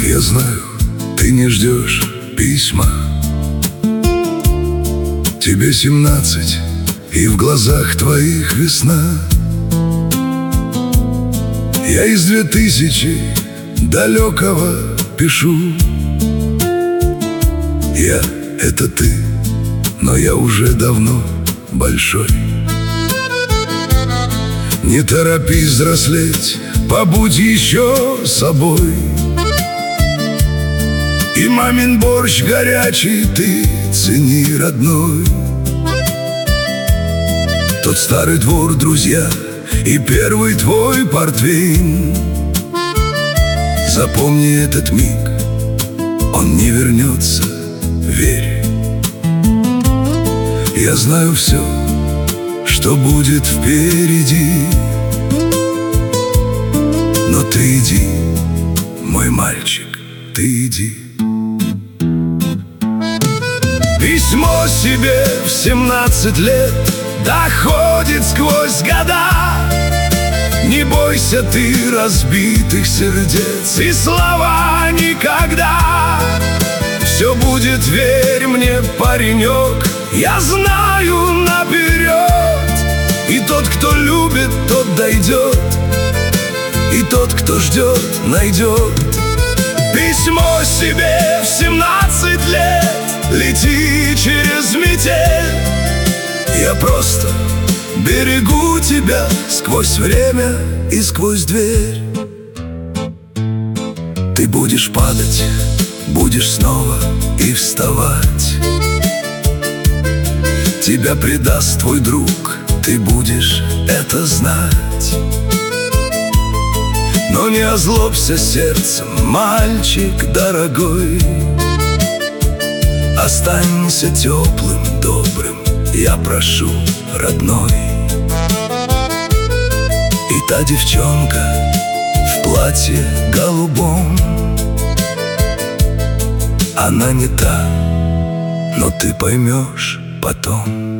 Я знаю, ты не ждешь письма. Тебе 17, и в глазах твоих весна. Я из 2000 далекого пишу. Я — это ты, но я уже давно большой. Не торопись взрослеть, побудь еще собой. И мамин борщ горячий ты цени, родной. Тот старый двор, друзья, и первый твой портвейн. Запомни этот миг, он не вернется, верь. Я знаю все, что будет впереди. Но ты иди, мой мальчик, ты иди. Письмо себе в 17 лет доходит сквозь года. Не бойся ты разбитых сердец и слова никогда. Все будет, верь мне, паренек, я знаю наперед. И тот, кто любит, тот дойдет, и тот, кто ждет, найдет. Письмо себе в 17 лет, лети через метель. Я просто берегу тебя сквозь время и сквозь дверь. Ты будешь падать, будешь снова и вставать. Тебя предаст твой друг, ты будешь это знать. Но не озлобься сердцем, мальчик дорогой. Останься теплым, добрым, я прошу, родной. И та девчонка в платье голубом, она не та, но ты поймешь потом.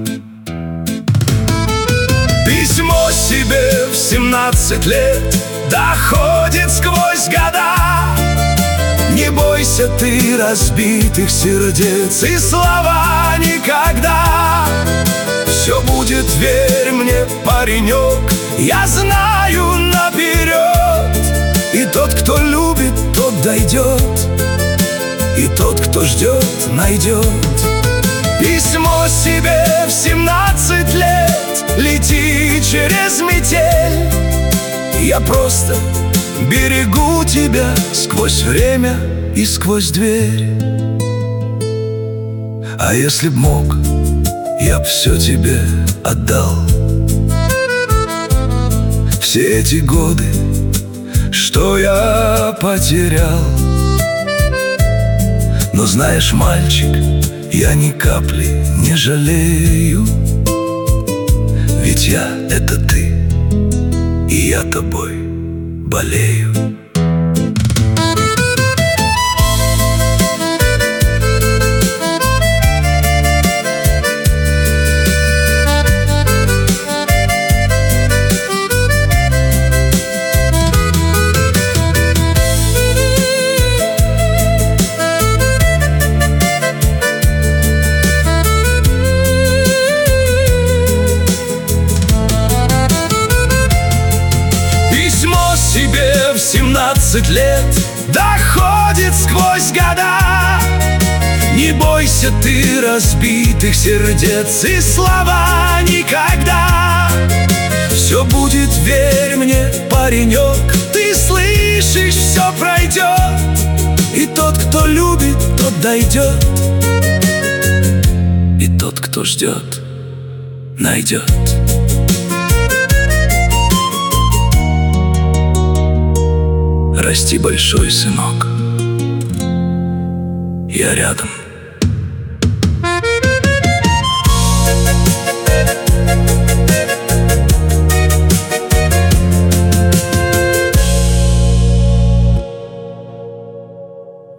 Письмо себе в 17 лет доходит сквозь года. Не бойся ты разбитых сердец и слова никогда. Все будет, верь мне, паренек, я знаю наперед. И тот, кто любит, тот дойдет, и тот, кто ждет, найдет. Письмо себе в 17 лет, лети через метель. Я просто берегу тебя сквозь время и сквозь дверь. А если б мог, я б все тебе отдал. Все эти годы, что я потерял. Но знаешь, мальчик, я ни капли не жалею. Ведь я — это ты, и я тобой болею. Тебе в 17 лет доходит сквозь года. Не бойся ты разбитых сердец и слова никогда. Все будет, верь мне, паренек, ты слышишь, все пройдет. И тот, кто любит, тот дойдет, и тот, кто ждет, найдет. Расти большой, сынок, я рядом.